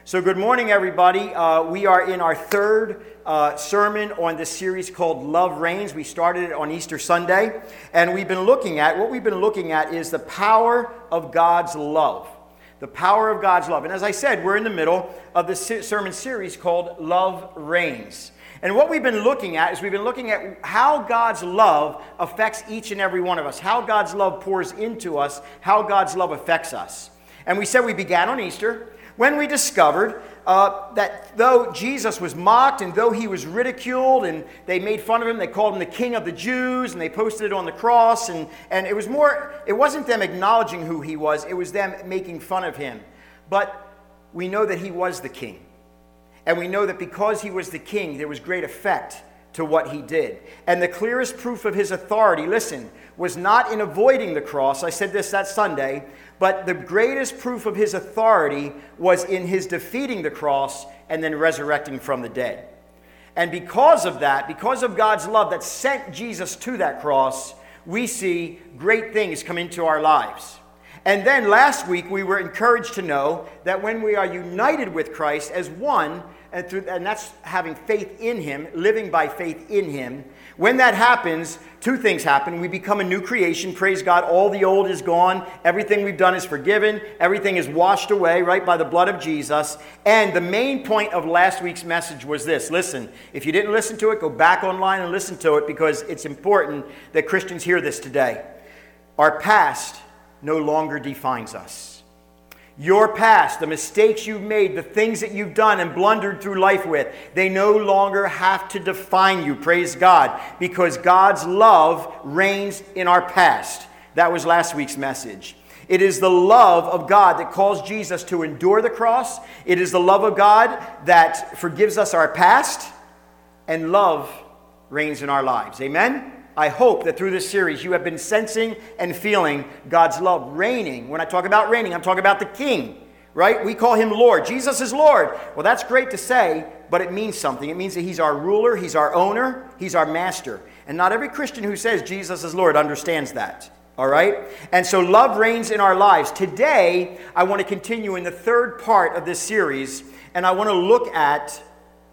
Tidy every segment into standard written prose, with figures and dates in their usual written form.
So good morning, everybody. We are in our third sermon on this series called Love Reigns. We started it on Easter Sunday, and what we've been looking at is the power of God's love. The power of God's love. And as I said, we're in the middle of this sermon series called Love Reigns. And what we've been looking at is we've been looking at how God's love affects each and every one of us, how God's love pours into us, how God's love affects us. And we said we began on Easter when we discovered that though Jesus was mocked and though he was ridiculed and they made fun of him, they called him the King of the Jews and they posted it on the cross, and it wasn't them acknowledging who he was, it was them making fun of him. But we know that he was the king. And we know that because he was the king, there was great effect to what he did. And the clearest proof of his authority, listen, was not in avoiding the cross. I said this that Sunday. But the greatest proof of his authority was in his defeating the cross and then resurrecting from the dead. And because of that, because of God's love that sent Jesus to that cross, we see great things come into our lives. And then last week we were encouraged to know that when we are united with Christ as one, and that's having faith in him, living by faith in him, when that happens, two things happen. We become a new creation. Praise God. All the old is gone. Everything we've done is forgiven. Everything is washed away, right, by the blood of Jesus. And the main point of last week's message was this. Listen, if you didn't listen to it, go back online and listen to it because it's important that Christians hear this today. Our past no longer defines us. Your past, the mistakes you've made, the things that you've done and blundered through life with, they no longer have to define you, praise God, because God's love reigns in our past. That was last week's message. It is the love of God that caused Jesus to endure the cross. It is the love of God that forgives us our past, and love reigns in our lives. Amen? I hope that through this series you have been sensing and feeling God's love reigning. When I talk about reigning, I'm talking about the King, right? We call him Lord. Jesus is Lord. Well, that's great to say, but it means something. It means that he's our ruler, he's our owner, he's our master. And not every Christian who says Jesus is Lord understands that, all right? And so love reigns in our lives. Today, I want to continue in the third part of this series, and I want to look at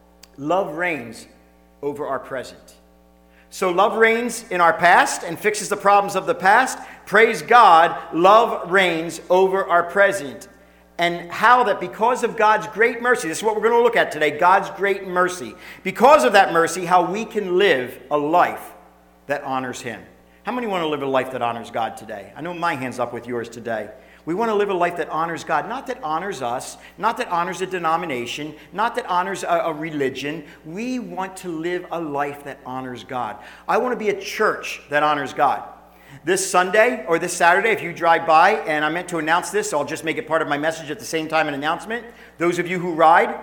love reigns over our present. So love reigns in our past and fixes the problems of the past. Praise God, love reigns over our present. And how that because of God's great mercy, this is what we're going to look at today, God's great mercy. Because of that mercy, how we can live a life that honors him. How many want to live a life that honors God today? I know my hand's up with yours today. We want to live a life that honors God, not that honors us, not that honors a denomination, not that honors a religion. We want to live a life that honors God. I want to be a church that honors God. This Sunday or this Saturday, if you drive by, and I meant to announce this, so I'll just make it part of my message at the same time, an announcement. Those of you who ride,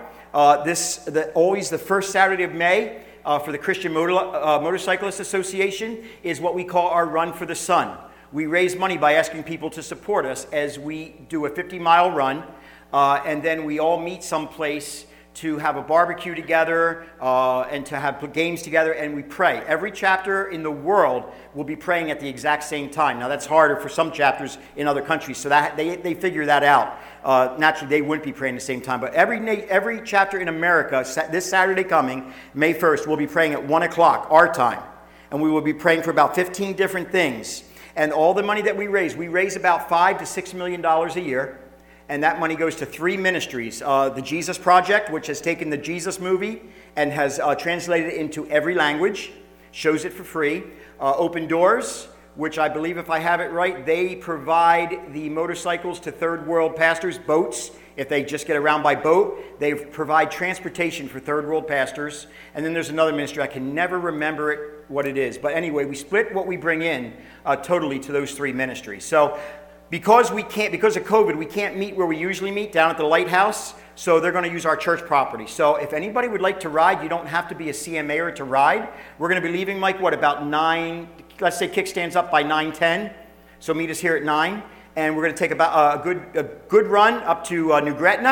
always the first Saturday of May for the Christian Motorcyclist Association is what we call our Run for the Sun. We raise money by asking people to support us as we do a 50-mile run, and then we all meet someplace to have a barbecue together and to have games together, and we pray. Every chapter in the world will be praying at the exact same time. Now, that's harder for some chapters in other countries, so that they figure that out. Naturally, they wouldn't be praying at the same time, but every chapter in America, this Saturday coming, May 1st, will be praying at 1 o'clock, our time, and we will be praying for about 15 different things. And all the money that we raise about $5 to $6 million a year. And that money goes to three ministries. The Jesus Project, which has taken the Jesus movie and has translated it into every language, shows it for free. Open Doors, which I believe, if I have it right, they provide the motorcycles to third world pastors, boats. If they just get around by boat, they provide transportation for third world pastors. And then there's another ministry. I can never remember what it is. But anyway, we split what we bring in totally to those three ministries. So because of COVID, we can't meet where we usually meet, down at the Lighthouse. So they're going to use our church property. So if anybody would like to ride, you don't have to be a CMA to ride. We're going to be leaving, Mike, about 9, let's say kickstands up by 9:10. So meet us here at 9. And we're going to take about a good run up to New Gretna.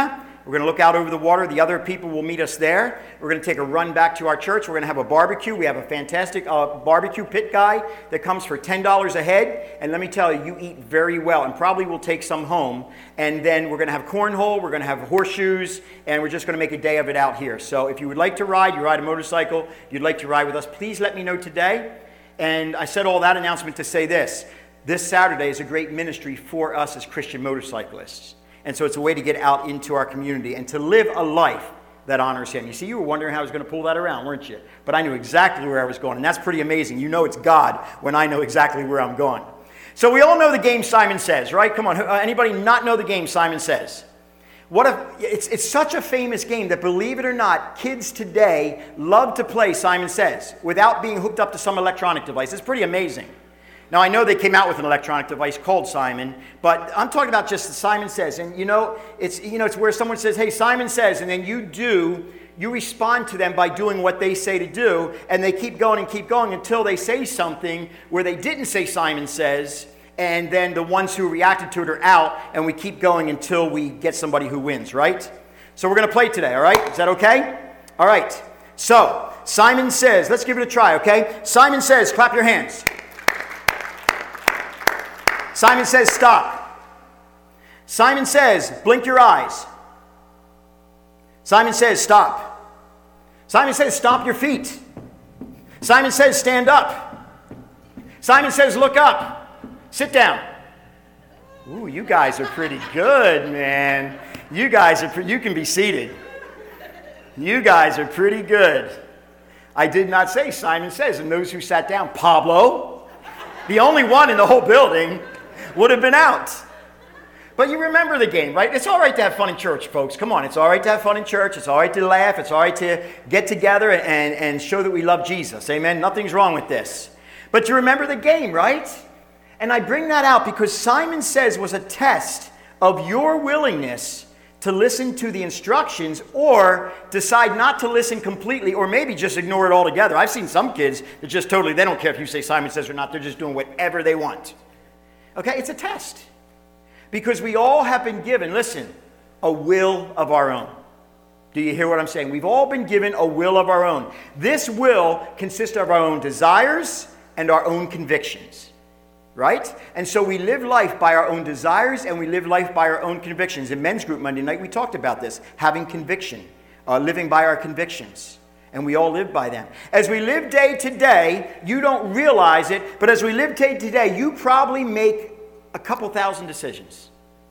We're going to look out over the water. The other people will meet us there. We're going to take a run back to our church. We're going to have a barbecue. We have a fantastic barbecue pit guy that comes for $10 a head. And let me tell you, you eat very well, and probably we'll take some home. And then we're going to have cornhole. We're going to have horseshoes, and we're just going to make a day of it out here. So if you would like to ride, you ride a motorcycle, you'd like to ride with us, please let me know today. And I said all that announcement to say this. This Saturday is a great ministry for us as Christian motorcyclists. And so it's a way to get out into our community and to live a life that honors Him. You see, you were wondering how I was going to pull that around, weren't you? But I knew exactly where I was going, and that's pretty amazing. You know it's God when I know exactly where I'm going. So we all know the game Simon Says, right? Come on, anybody not know the game Simon Says? It's such a famous game that, believe it or not, kids today love to play Simon Says without being hooked up to some electronic device. It's pretty amazing. Now, I know they came out with an electronic device called Simon, but I'm talking about just the Simon Says. And it's where someone says, hey, Simon Says, and then you respond to them by doing what they say to do, and they keep going until they say something where they didn't say Simon Says, and then the ones who reacted to it are out, and we keep going until we get somebody who wins, right? So we're going to play today, all right? Is that okay? All right. So, Simon Says. Let's give it a try, okay? Simon Says, clap your hands. Simon Says, stop. Simon Says, blink your eyes. Simon Says, stop. Simon Says, stomp your feet. Simon Says, stand up. Simon Says, look up. Sit down. Ooh, you guys are pretty good, man. You guys are you can be seated. You guys are pretty good. I did not say Simon Says, and those who sat down, Pablo, the only one in the whole building, would have been out. But you remember the game, right? It's all right to have fun in church, folks. Come on, it's all right to have fun in church. It's all right to laugh. It's all right to get together and show that we love Jesus. Amen? Nothing's wrong with this. But you remember the game, right? And I bring that out because Simon Says was a test of your willingness to listen to the instructions or decide not to listen completely or maybe just ignore it altogether. I've seen some kids that just totally, they don't care if you say Simon Says or not. They're just doing whatever they want. Okay, it's a test. Because we all have been given, listen, a will of our own. Do you hear what I'm saying? We've all been given a will of our own. This will consists of our own desires and our own convictions. Right? And so we live life by our own desires and we live life by our own convictions. In men's group Monday night, we talked about this, having conviction, living by our convictions. And we all live by them. As we live day to day, you don't realize it, but as we live day to day, you probably make a couple thousand decisions.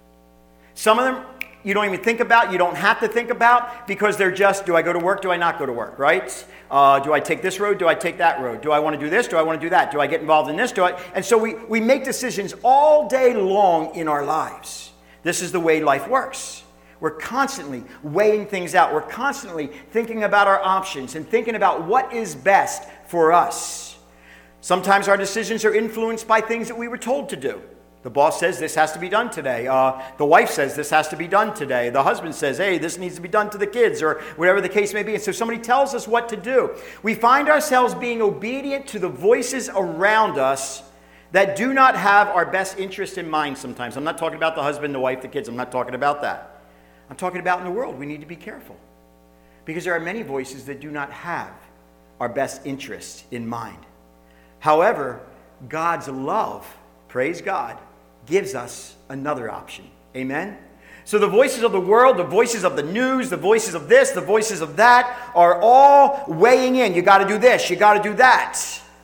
Some of them you don't even think about, you don't have to think about, because they're just, do I go to work, do I not go to work, right? Do I take this road, do I take that road? Do I want to do this, do I want to do that? Do I get involved in this, And so we make decisions all day long in our lives. This is the way life works. We're constantly weighing things out. We're constantly thinking about our options and thinking about what is best for us. Sometimes our decisions are influenced by things that we were told to do. The boss says this has to be done today. The wife says this has to be done today. The husband says, hey, this needs to be done to the kids, or whatever the case may be. And so somebody tells us what to do. We find ourselves being obedient to the voices around us that do not have our best interest in mind sometimes. I'm not talking about the husband, the wife, the kids. I'm not talking about that. I'm talking about in the world. We need to be careful. Because there are many voices that do not have our best interest in mind. However, God's love, praise God, gives us another option. Amen? So the voices of the world, the voices of the news, the voices of this, the voices of that are all weighing in. You got to do this, you got to do that.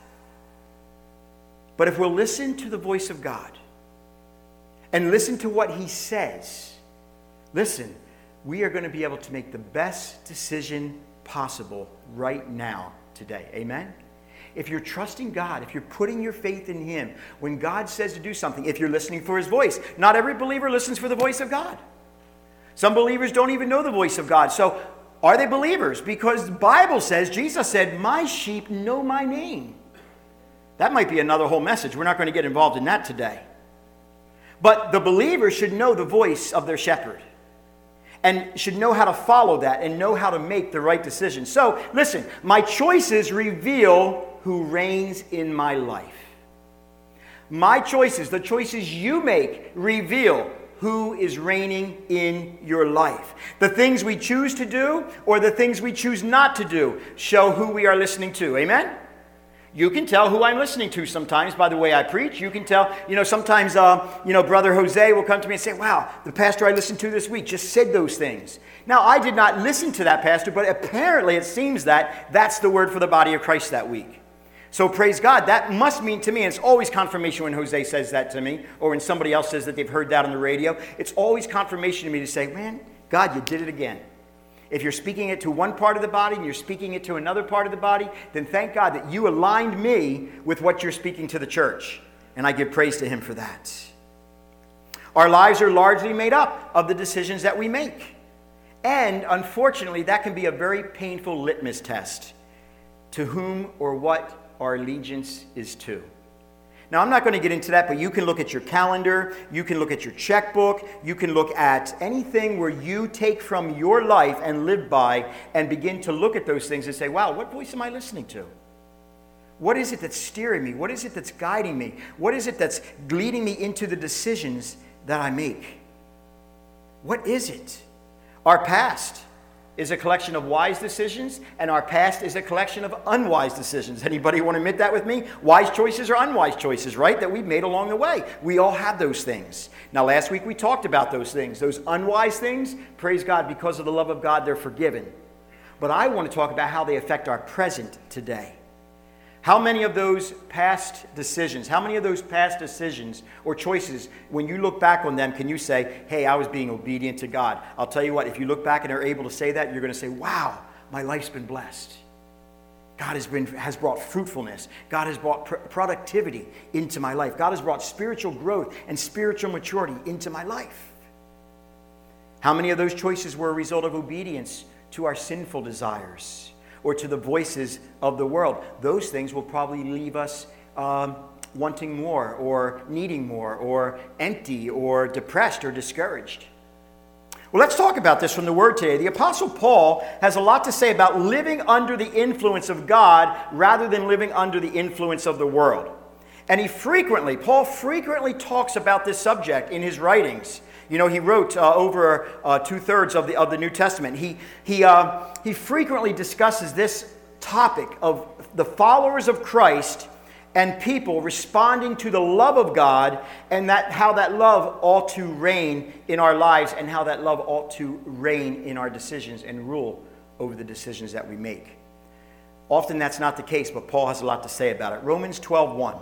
But if we'll listen to the voice of God and listen to what He says, listen, we are going to be able to make the best decision possible right now, today. Amen? If you're trusting God, if you're putting your faith in Him, when God says to do something, if you're listening for His voice. Not every believer listens for the voice of God. Some believers don't even know the voice of God. So are they believers? Because the Bible says, Jesus said, my sheep know my name. That might be another whole message. We're not going to get involved in that today. But the believer should know the voice of their shepherd and should know how to follow that and know how to make the right decision. So listen, my choices reveal who reigns in my life. My choices, the choices you make, reveal who is reigning in your life. The things we choose to do or the things we choose not to do show who we are listening to. Amen? You can tell who I'm listening to sometimes by the way I preach. You can tell, sometimes, Brother Jose will come to me and say, wow, the pastor I listened to this week just said those things. Now, I did not listen to that pastor, but apparently it seems that that's the word for the body of Christ that week. So praise God, that must mean to me, and it's always confirmation when Jose says that to me, or when somebody else says that they've heard that on the radio, it's always confirmation to me to say, man, God, you did it again. If you're speaking it to one part of the body and you're speaking it to another part of the body, then thank God that you aligned me with what you're speaking to the church. And I give praise to him for that. Our lives are largely made up of the decisions that we make. And unfortunately, that can be a very painful litmus test to whom or what our allegiance is to. Now, I'm not going to get into that, but you can look at your calendar, you can look at your checkbook, you can look at anything where you take from your life and live by and begin to look at those things and say, wow, what voice am I listening to? What is it that's steering me? What is it that's guiding me? What is it that's leading me into the decisions that I make? What is it? Our past is a collection of wise decisions, and our past is a collection of unwise decisions. Anybody want to admit that with me? Wise choices or unwise choices, right, that we've made along the way. We all have those things. Now, last week we talked about those things. Those unwise things, praise God, because of the love of God, they're forgiven. But I want to talk about how they affect our present today. How many of those past decisions, or choices, when you look back on them, can you say, hey, I was being obedient to God? I'll tell you what, if you look back and are able to say that, you're going to say, wow, my life's been blessed. God has brought fruitfulness. God has brought productivity into my life. God has brought spiritual growth and spiritual maturity into my life. How many of those choices were a result of obedience to our sinful desires or to the voices of the world? Those things will probably leave us wanting more or needing more or empty or depressed or discouraged. Well, let's talk about this from the Word today. The Apostle Paul has a lot to say about living under the influence of God rather than living under the influence of the world. And Paul frequently talks about this subject in his writings. He wrote over 2/3 of the New Testament. He frequently discusses this topic of the followers of Christ and people responding to the love of God, and how that love ought to reign in our lives, and how that love ought to reign in our decisions and rule over the decisions that we make. Often that's not the case, but Paul has a lot to say about it. Romans 12:1.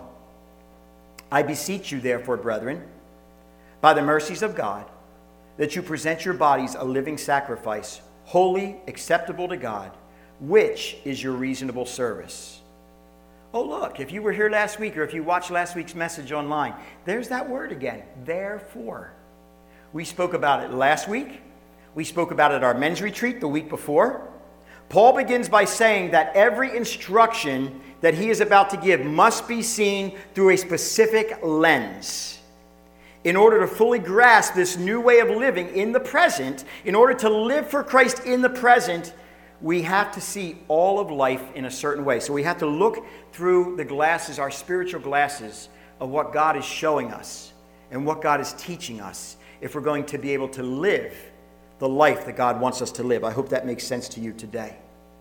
I beseech you, therefore, brethren, by the mercies of God, that you present your bodies a living sacrifice, holy, acceptable to God, which is your reasonable service. Oh, look, if you were here last week or if you watched last week's message online, there's that word again, therefore. We spoke about it last week. We spoke about it at our men's retreat the week before. Paul begins by saying that every instruction that he is about to give must be seen through a specific lens. In order to fully grasp this new way of living in the present, in order to live for Christ in the present, we have to see all of life in a certain way. So we have to look through the glasses, our spiritual glasses, of what God is showing us and what God is teaching us if we're going to be able to live the life that God wants us to live. I hope that makes sense to you today.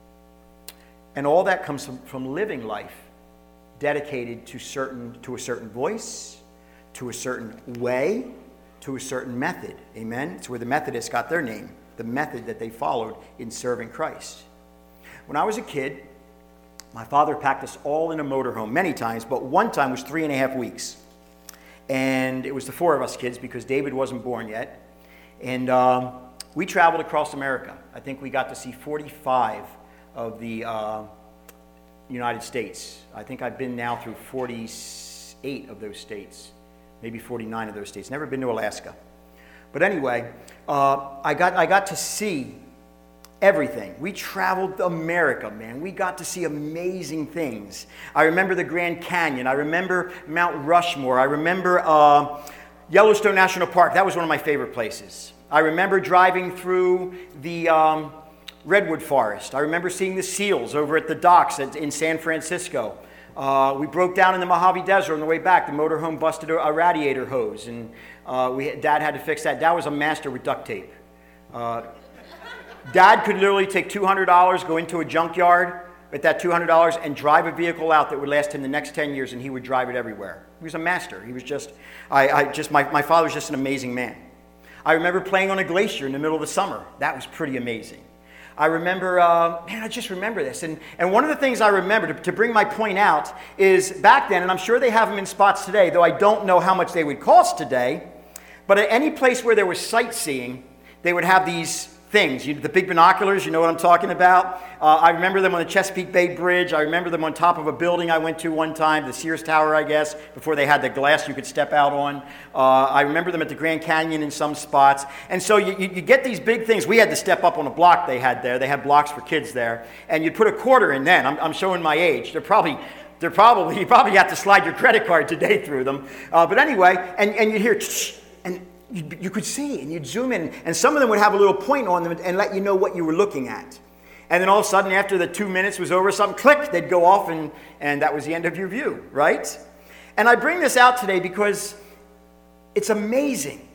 And all that comes from living life dedicated to a certain voice, to a certain way, to a certain method. Amen? It's where the Methodists got their name, the method that they followed in serving Christ. When I was a kid, my father packed us all in a motorhome many times, but one time was 3.5 weeks. And it was the 4 of us kids because David wasn't born yet. And we traveled across America. I think we got to see 45 of the United States. I think I've been now through 48 of those states, maybe 49 of those states. Never been to Alaska. But anyway, I got to see everything. We traveled America, man. We got to see amazing things. I remember the Grand Canyon. I remember Mount Rushmore. I remember Yellowstone National Park. That was one of my favorite places. I remember driving through the redwood forest. I remember seeing the seals over at the docks in San Francisco. We broke down in the Mojave Desert on the way back. The motorhome busted a radiator hose, and Dad had to fix that. Dad was a master with duct tape. Dad could literally take $200, go into a junkyard with that $200 and drive a vehicle out that would last him the next 10 years, and he would drive it everywhere. He was a master. He was just, my father was just an amazing man. I remember playing on a glacier in the middle of the summer. That was pretty amazing. I remember, I just remember this. And one of the things I remember, to bring my point out, is back then, and I'm sure they have them in spots today, though I don't know how much they would cost today, but at any place where there was sightseeing, they would have these things. The big binoculars, you know what I'm talking about? I remember them on the Chesapeake Bay Bridge. I remember them on top of a building I went to one time, the Sears Tower, I guess, before they had the glass you could step out on. I remember them at the Grand Canyon in some spots. And so you get these big things. We had to step up on a block they had there. They had blocks for kids there. And you'd put a quarter in then. I'm showing my age. You probably have to slide your credit card today through them. But anyway, and you'd hear, and you could see, and you'd zoom in, and some of them would have a little point on them and let you know what you were looking at. And then all of a sudden, after the 2 minutes was over, something click, they'd go off, and that was the end of your view, right? And I bring this out today because it's amazing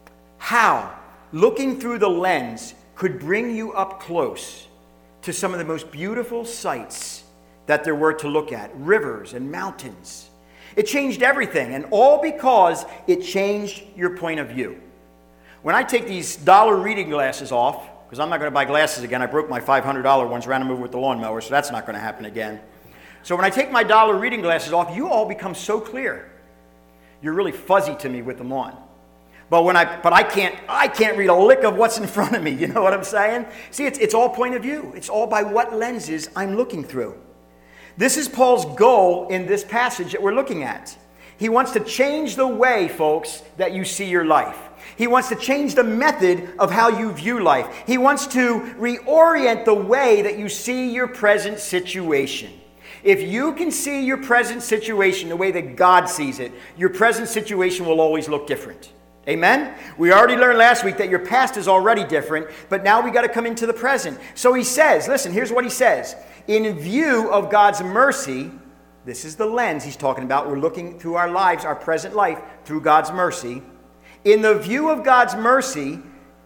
how looking through the lens could bring you up close to some of the most beautiful sights that there were to look at, rivers and mountains. It changed everything, and all because it changed your point of view. When I take these dollar reading glasses off, because I'm not going to buy glasses again. I broke my $500 ones, ran them over with the lawnmower, so that's not going to happen again. So when I take my dollar reading glasses off, you all become so clear. You're really fuzzy to me with them on. But I can't read a lick of what's in front of me. You know what I'm saying? See, it's all point of view. It's all by what lenses I'm looking through. This is Paul's goal in this passage that we're looking at. He wants to change the way, folks, that you see your life. He wants to change the method of how you view life. He wants to reorient the way that you see your present situation. If you can see your present situation the way that God sees it, your present situation will always look different. Amen? We already learned last week that your past is already different, but now we got to come into the present. So he says, listen, here's what he says. In view of God's mercy, this is the lens he's talking about. We're looking through our lives, our present life, through God's mercy. In the view of God's mercy,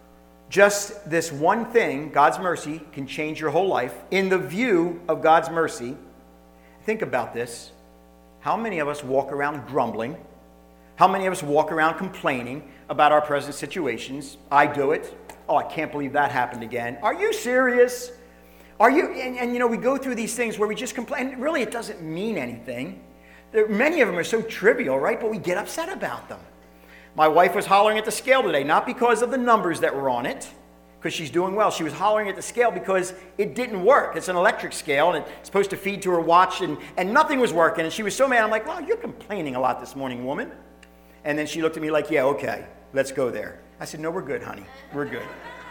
just this one thing, God's mercy, can change your whole life. In the view of God's mercy, think about this. How many of us walk around grumbling? How many of us walk around complaining about our present situations? I do it. Oh, I can't believe that happened again. Are you serious? Are you? And you know, we go through these things where we just complain. Really, it doesn't mean anything. Many of them are so trivial, right? But we get upset about them. My wife was hollering at the scale today, not because of the numbers that were on it, because she's doing well. She was hollering at the scale because it didn't work. It's an electric scale, and it's supposed to feed to her watch, and nothing was working. And she was so mad. I'm like, well, you're complaining a lot this morning, woman. And then she looked at me like, yeah, okay, let's go there. I said, no, we're good, honey. We're good.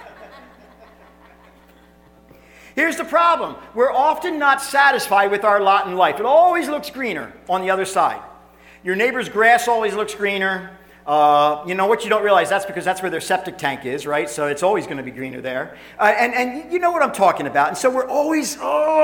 Here's the problem. We're often not satisfied with our lot in life. It always looks greener on the other side. Your neighbor's grass always looks greener. You know what you don't realize? That's because that's where their septic tank is, right? So it's always going to be greener there. And you know what I'm talking about. And so we're always,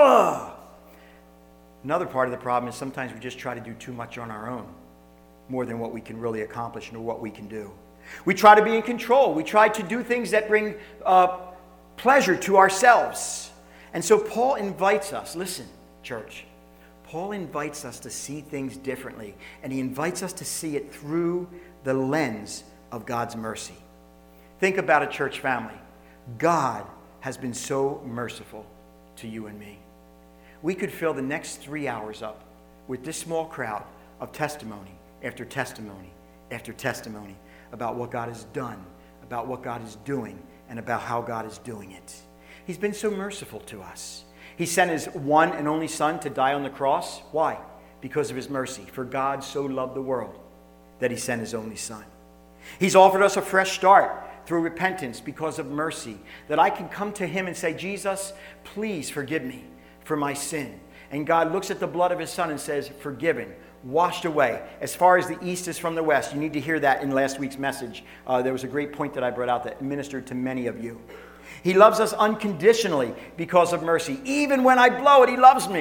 Another part of the problem is sometimes we just try to do too much on our own, more than what we can really accomplish and what we can do. We try to be in control. We try to do things that bring pleasure to ourselves. And so Paul invites us, listen, church, Paul invites us to see things differently, and he invites us to see it through the lens of God's mercy. Think about a church family. God has been so merciful to you and me. We could fill the next 3 hours up with this small crowd of testimony after testimony after testimony about what God has done, about what God is doing, and about how God is doing it. He's been so merciful to us. He sent his one and only Son to die on the cross. Why? Because of his mercy. For God so loved the world that he sent his only Son. He's offered us a fresh start through repentance because of mercy, that I can come to him and say, Jesus, please forgive me for my sin. And God looks at the blood of his Son and says, forgiven, washed away, as far as the east is from the west. You need to hear that in last week's message. There was a great point that I brought out that ministered to many of you. He loves us unconditionally because of mercy. Even when I blow it, he loves me.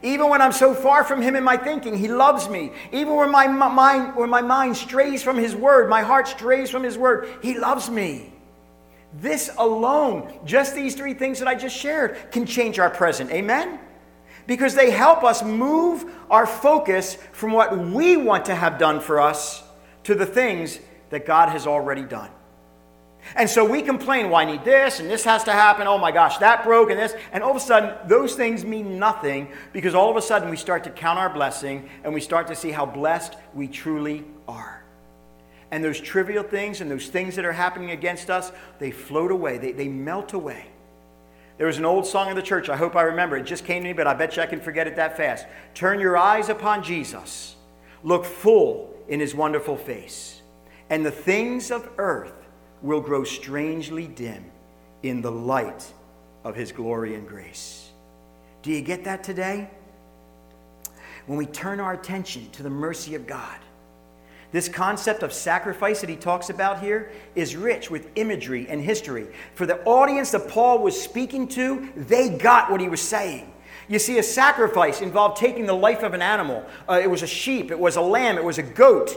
Even when I'm so far from him in my thinking, he loves me. Even when my mind strays from his word, my heart strays from his word, he loves me. This alone, just these three things that I just shared, can change our present. Amen? Because they help us move our focus from what we want to have done for us to the things that God has already done. And so we complain, well, I need this, and this has to happen. Oh my gosh, that broke, and this. And all of a sudden, those things mean nothing, because all of a sudden we start to count our blessing, and we start to see how blessed we truly are. And those trivial things and those things that are happening against us, they float away. They melt away. There was an old song in the church. I hope I remember. It just came to me, but I bet you I can forget it that fast. Turn your eyes upon Jesus. Look full in his wonderful face. And the things of earth will grow strangely dim in the light of his glory and grace. Do you get that today? When we turn our attention to the mercy of God, this concept of sacrifice that he talks about here is rich with imagery and history. For the audience that Paul was speaking to, they got what he was saying. You see, a sacrifice involved taking the life of an animal. It was a sheep, it was a lamb, it was a goat,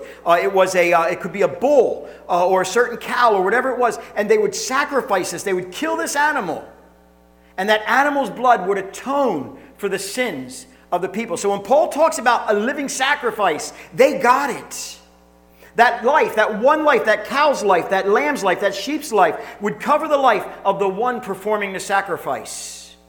it could be a bull or a certain cow or whatever it was, and they would sacrifice this. They would kill this animal, and that animal's blood would atone for the sins of the people. So when Paul talks about a living sacrifice, they got it. That life, that one life, that cow's life, that lamb's life, that sheep's life would cover the life of the one performing the sacrifice.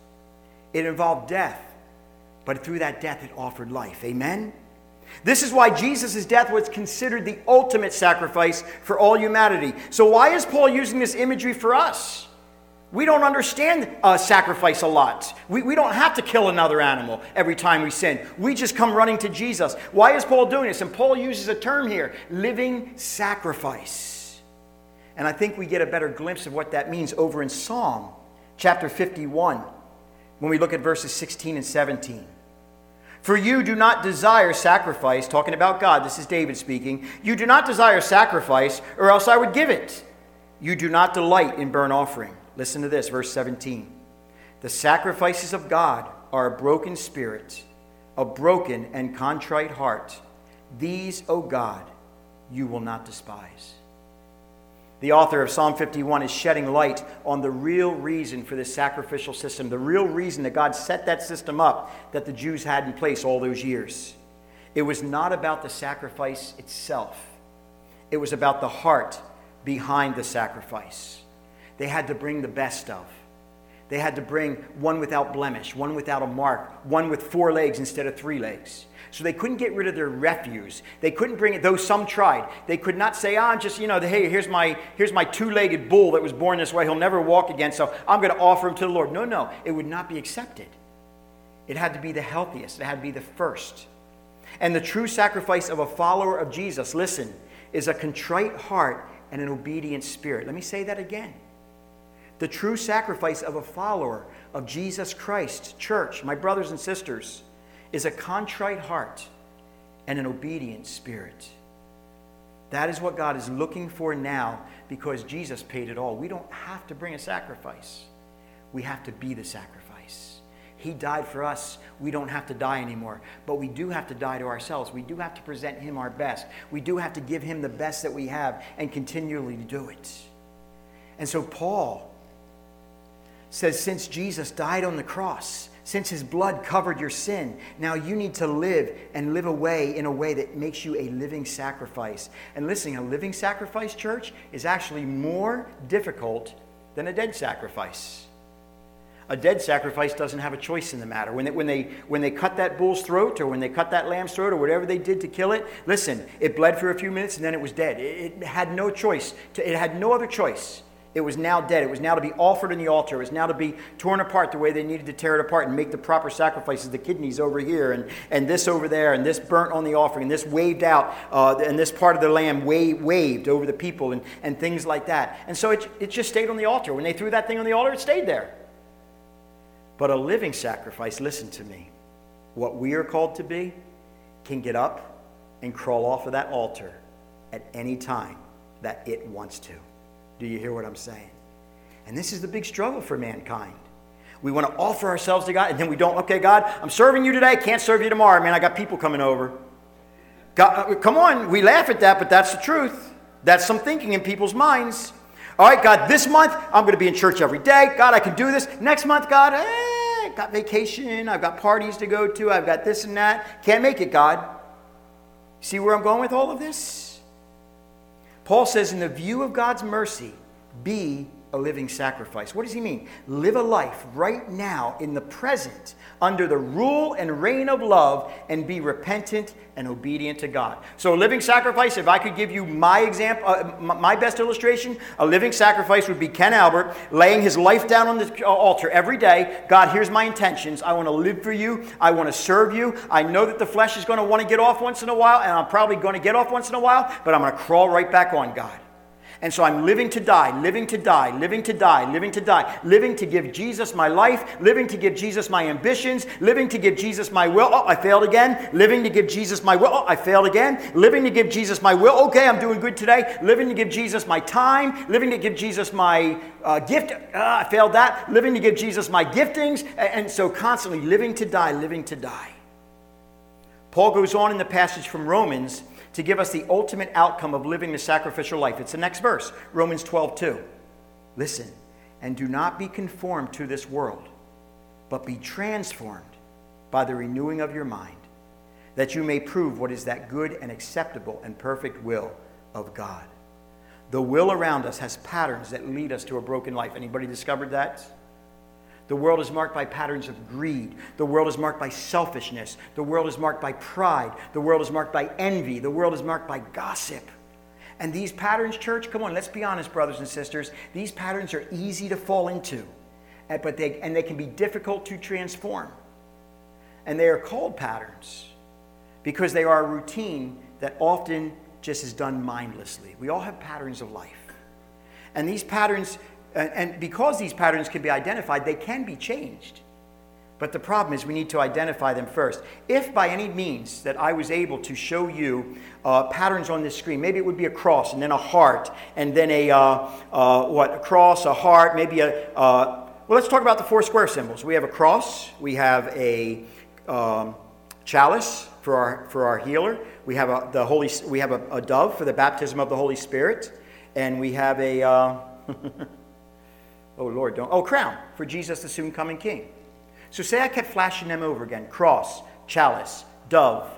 It involved death, but through that death it offered life. Amen? This is why Jesus' death was considered the ultimate sacrifice for all humanity. So why is Paul using this imagery for us? We don't understand sacrifice a lot. We don't have to kill another animal every time we sin. We just come running to Jesus. Why is Paul doing this? And Paul uses a term here, living sacrifice. And I think we get a better glimpse of what that means over in Psalm chapter 51. When we look at verses 16 and 17. For you do not desire sacrifice, talking about God, this is David speaking. You do not desire sacrifice, or else I would give it. You do not delight in burnt offering. Listen to this, verse 17. The sacrifices of God are a broken spirit, a broken and contrite heart. These, O God, you will not despise. The author of Psalm 51 is shedding light on the real reason for this sacrificial system, the real reason that God set that system up that the Jews had in place all those years. It was not about the sacrifice itself. It was about the heart behind the sacrifice. They had to bring the best of. They had to bring one without blemish, one without a mark, one with 4 legs instead of 3 legs. So they couldn't get rid of their refuse. They couldn't bring it, though some tried. They could not say, I'm just, hey, here's my 2-legged bull that was born this way. He'll never walk again, so I'm going to offer him to the Lord. No, it would not be accepted. It had to be the healthiest. It had to be the first. And the true sacrifice of a follower of Jesus, listen, is a contrite heart and an obedient spirit. Let me say that again. The true sacrifice of a follower of Jesus Christ, church, my brothers and sisters, is a contrite heart and an obedient spirit. That is what God is looking for now, because Jesus paid it all. We don't have to bring a sacrifice. We have to be the sacrifice. He died for us. We don't have to die anymore. But we do have to die to ourselves. We do have to present him our best. We do have to give him the best that we have and continually do it. And so Paul says, since Jesus died on the cross, since his blood covered your sin, now you need to live and live in a way that makes you a living sacrifice. And listen, a living sacrifice, church, is actually more difficult than a dead sacrifice. A dead sacrifice doesn't have a choice in the matter. When they cut that bull's throat, or when they cut that lamb's throat, or whatever they did to kill it, listen, it bled for a few minutes and then it was dead. It had no choice. It had no other choice. It was now dead. It was now to be offered in the altar. It was now to be torn apart the way they needed to tear it apart and make the proper sacrifices. The kidneys over here, and this over there, and this burnt on the offering, and this waved out, and this part of the lamb waved over the people, and things like that. And so it just stayed on the altar. When they threw that thing on the altar, it stayed there. But a living sacrifice, listen to me, what we are called to be, can get up and crawl off of that altar at any time that it wants to. Do you hear what I'm saying? And this is the big struggle for mankind. We want to offer ourselves to God, and then we don't. Okay, God, I'm serving you today. Can't serve you tomorrow, man. I got people coming over. God, come on. We laugh at that, but that's the truth. That's some thinking in people's minds. All right, God, this month, I'm going to be in church every day. God, I can do this. Next month, God, I've got vacation. I've got parties to go to. I've got this and that. Can't make it, God. See where I'm going with all of this? Paul says, in the view of God's mercy, be a living sacrifice. What does he mean? Live a life right now in the present under the rule and reign of love and be repentant and obedient to God. So a living sacrifice, if I could give you my example, my best illustration, a living sacrifice would be Ken Albert laying his life down on the altar every day. God, here's my intentions. I want to live for you. I want to serve you. I know that the flesh is going to want to get off once in a while, and I'm probably going to get off once in a while, but I'm going to crawl right back on, God. And so I'm living to die, living to die, living to die, living to die, living to give Jesus my life, living to give Jesus my ambitions, living to give Jesus my will. Oh, I failed again. Living to give Jesus my will. Oh, I failed again. Living to give Jesus my will. Okay, I'm doing good today. Living to give Jesus my time. Living to give Jesus my gift. I failed that. Living to give Jesus my giftings. And so constantly living to die, living to die. Paul goes on in the passage from Romans to give us the ultimate outcome of living the sacrificial life. It's the next verse, Romans 12:2. Listen, and do not be conformed to this world, but be transformed by the renewing of your mind, that you may prove what is that good and acceptable and perfect will of God. The will around us has patterns that lead us to a broken life. Anybody discovered that? The world is marked by patterns of greed. The world is marked by selfishness. The world is marked by pride. The world is marked by envy. The world is marked by gossip. And these patterns, church, come on, let's be honest, brothers and sisters. These patterns are easy to fall into, but they can be difficult to transform. And they are called patterns because they are a routine that often just is done mindlessly. We all have patterns of life. And these patterns... And because these patterns can be identified, they can be changed. But the problem is we need to identify them first. If by any means that I was able to show you patterns on this screen, maybe it would be a cross and then a heart and then a cross, a heart, maybe well, let's talk about the four square symbols. We have a cross. We have a chalice for our healer. We have a dove for the baptism of the Holy Spirit, and we have a crown for Jesus, the soon coming King. So say I kept flashing them over again. Cross, chalice, dove,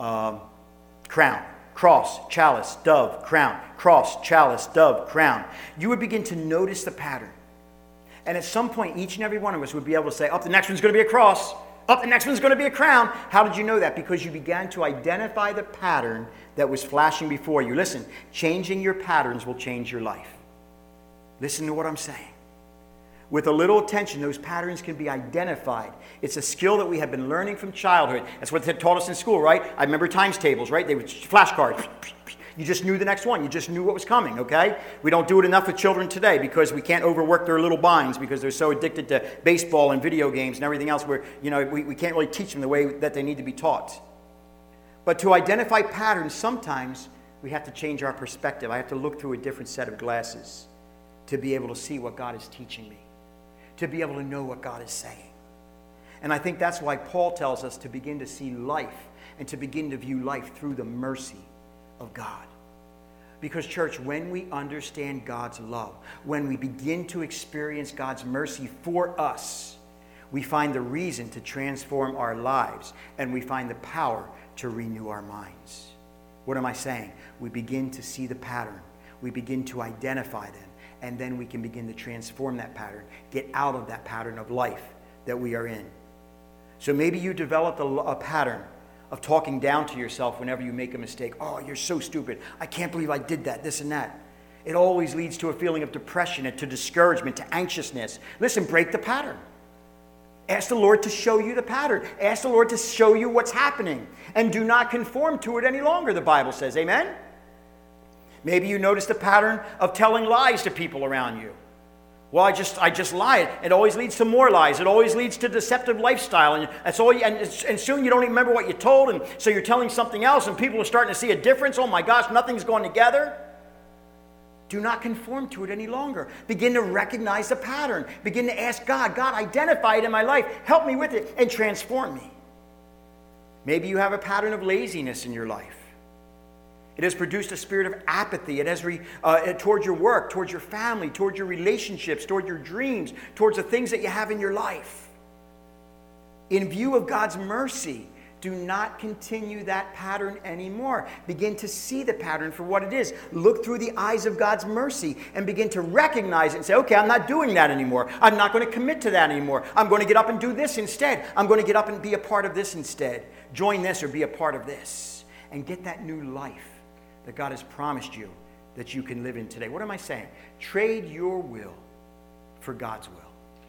crown. Cross, chalice, dove, crown. Cross, chalice, dove, crown. You would begin to notice the pattern. And at some point, each and every one of us would be able to say, the next one's going to be a cross. The next one's going to be a crown. How did you know that? Because you began to identify the pattern that was flashing before you. Listen, changing your patterns will change your life. Listen to what I'm saying. With a little attention, those patterns can be identified. It's a skill that we have been learning from childhood. That's what they taught us in school, right? I remember times tables, right? They were flashcards. You just knew the next one. You just knew what was coming, okay? We don't do it enough with children today because we can't overwork their little minds because they're so addicted to baseball and video games and everything else where, we can't really teach them the way that they need to be taught. But to identify patterns, sometimes we have to change our perspective. I have to look through a different set of glasses to be able to see what God is teaching me, to be able to know what God is saying. And I think that's why Paul tells us to begin to see life and to begin to view life through the mercy of God. Because, church, when we understand God's love, when we begin to experience God's mercy for us, we find the reason to transform our lives and we find the power to renew our minds. What am I saying? We begin to see the pattern. We begin to identify them. And then we can begin to transform that pattern, get out of that pattern of life that we are in. So maybe you developed a pattern of talking down to yourself whenever you make a mistake. Oh, you're so stupid. I can't believe I did that, this and that. It always leads to a feeling of depression and to discouragement, to anxiousness. Listen, break the pattern. Ask the Lord to show you the pattern. Ask the Lord to show you what's happening. And do not conform to it any longer, the Bible says. Amen? Maybe you notice the pattern of telling lies to people around you. Well, I just lie. It always leads to more lies. It always leads to deceptive lifestyle. And that's all. And soon you don't even remember what you told. And so you're telling something else and people are starting to see a difference. Oh my gosh, nothing's going together. Do not conform to it any longer. Begin to recognize the pattern. Begin to ask God, God, identify it in my life. Help me with it and transform me. Maybe you have a pattern of laziness in your life. It has produced a spirit of apathy. It has towards your work, towards your family, towards your relationships, towards your dreams, towards the things that you have in your life. In view of God's mercy, do not continue that pattern anymore. Begin to see the pattern for what it is. Look through the eyes of God's mercy and begin to recognize it and say, okay, I'm not doing that anymore. I'm not going to commit to that anymore. I'm going to get up and do this instead. I'm going to get up and be a part of this instead. Join this or be a part of this. And get that new life that God has promised you that you can live in today. What am I saying? Trade your will for God's will.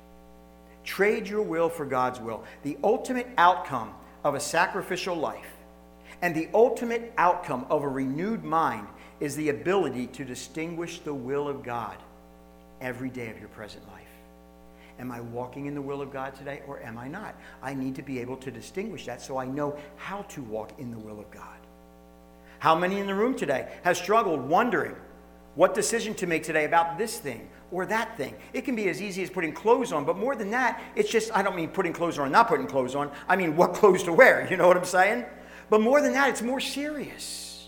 Trade your will for God's will. The ultimate outcome of a sacrificial life and the ultimate outcome of a renewed mind is the ability to distinguish the will of God every day of your present life. Am I walking in the will of God today or am I not? I need to be able to distinguish that so I know how to walk in the will of God. How many in the room today have struggled wondering what decision to make today about this thing or that thing? It can be as easy as putting clothes on, but more than that, it's just, I don't mean putting clothes on or not putting clothes on. I mean what clothes to wear, you know what I'm saying? But more than that, it's more serious.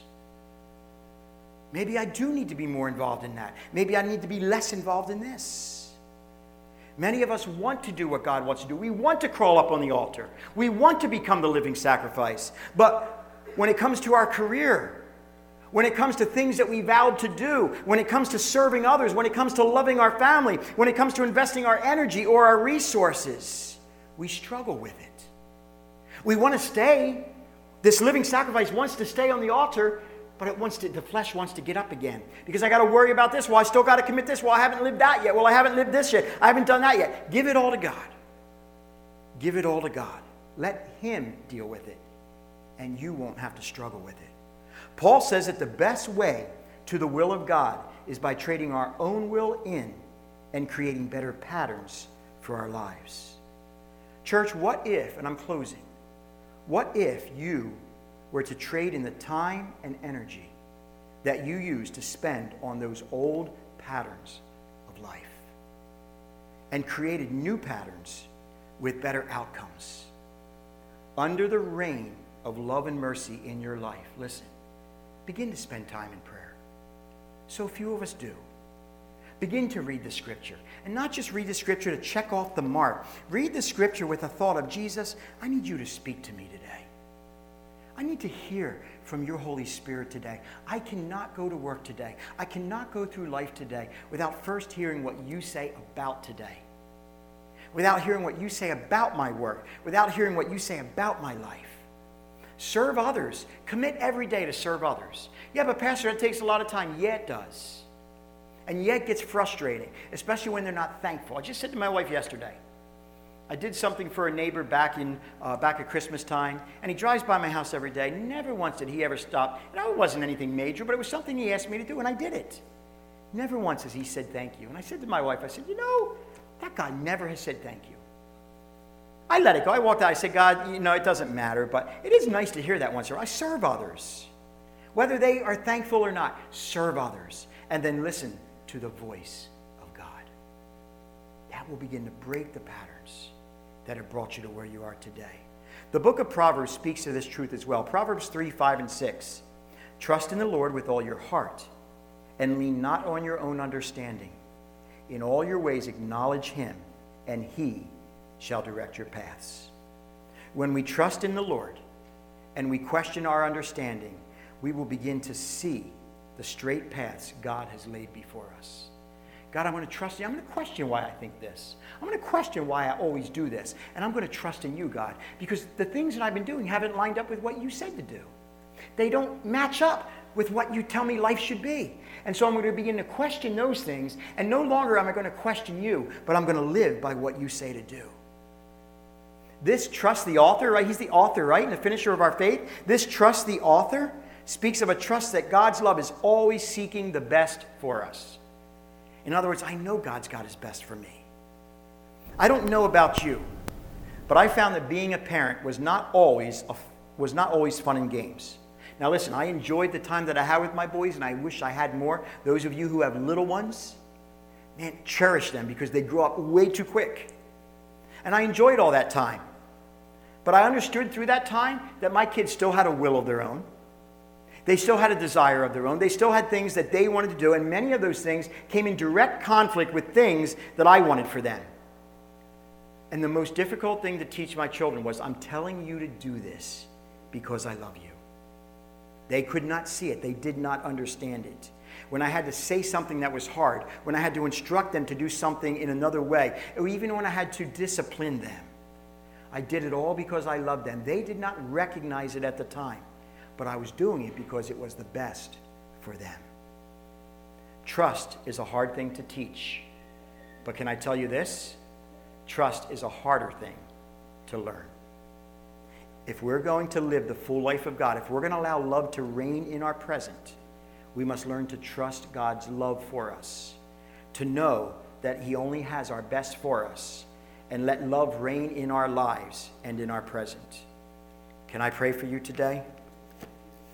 Maybe I do need to be more involved in that. Maybe I need to be less involved in this. Many of us want to do what God wants to do. We want to crawl up on the altar. We want to become the living sacrifice. But when it comes to our career, when it comes to things that we vowed to do, when it comes to serving others, when it comes to loving our family, when it comes to investing our energy or our resources, we struggle with it. We want to stay. This living sacrifice wants to stay on the altar, but the flesh wants to get up again. Because I got to worry about this. Well, I still got to commit this. Well, I haven't lived that yet. Well, I haven't lived this yet. I haven't done that yet. Give it all to God. Give it all to God. Let Him deal with it, and you won't have to struggle with it. Paul says that the best way to the will of God is by trading our own will in and creating better patterns for our lives. Church, what if, and I'm closing, what if you were to trade in the time and energy that you use to spend on those old patterns of life and created new patterns with better outcomes under the reign of love and mercy in your life? Listen, begin to spend time in prayer. So few of us do. Begin to read the Scripture. And not just read the Scripture to check off the mark. Read the Scripture with a thought of, Jesus, I need you to speak to me today. I need to hear from your Holy Spirit today. I cannot go to work today. I cannot go through life today without first hearing what you say about today. Without hearing what you say about my work. Without hearing what you say about my life. Serve others. Commit every day to serve others. Yeah, but Pastor, it takes a lot of time. Yeah, it does. And yeah, it gets frustrating, especially when they're not thankful. I just said to my wife yesterday, I did something for a neighbor back at Christmas time, and he drives by my house every day. Never once did he ever stop. And it wasn't anything major, but it was something he asked me to do, and I did it. Never once has he said thank you. And I said to my wife, I said, that guy never has said thank you. I let it go. I walked out. I said, God, it doesn't matter, but it is nice to hear that once in a while. I serve others. Whether they are thankful or not, serve others. And then listen to the voice of God. That will begin to break the patterns that have brought you to where you are today. The book of Proverbs speaks to this truth as well. Proverbs 3, 5, and 6. Trust in the Lord with all your heart and lean not on your own understanding. In all your ways acknowledge Him, and He shall direct your paths. When we trust in the Lord and we question our understanding, we will begin to see the straight paths God has laid before us. God, I'm going to trust you. I'm going to question why I think this. I'm going to question why I always do this. And I'm going to trust in you, God, because the things that I've been doing haven't lined up with what you said to do. They don't match up with what you tell me life should be. And so I'm going to begin to question those things. And no longer am I going to question you, but I'm going to live by what you say to do. This trust the author, right? He's the author, right? And the finisher of our faith. This trust the author speaks of a trust that God's love is always seeking the best for us. In other words, I know God's got His best for me. I don't know about you, but I found that being a parent was not always fun and games. Now listen, I enjoyed the time that I had with my boys, and I wish I had more. Those of you who have little ones, man, cherish them because they grow up way too quick. And I enjoyed all that time. But I understood through that time that my kids still had a will of their own. They still had a desire of their own. They still had things that they wanted to do, and many of those things came in direct conflict with things that I wanted for them. And the most difficult thing to teach my children was, I'm telling you to do this because I love you. They could not see it. They did not understand it. When I had to say something that was hard, when I had to instruct them to do something in another way, or even when I had to discipline them, I did it all because I loved them. They did not recognize it at the time, but I was doing it because it was the best for them. Trust is a hard thing to teach, but can I tell you this? Trust is a harder thing to learn. If we're going to live the full life of God, if we're going to allow love to reign in our present, we must learn to trust God's love for us, to know that He only has our best for us, and let love reign in our lives and in our present. Can I pray for you today?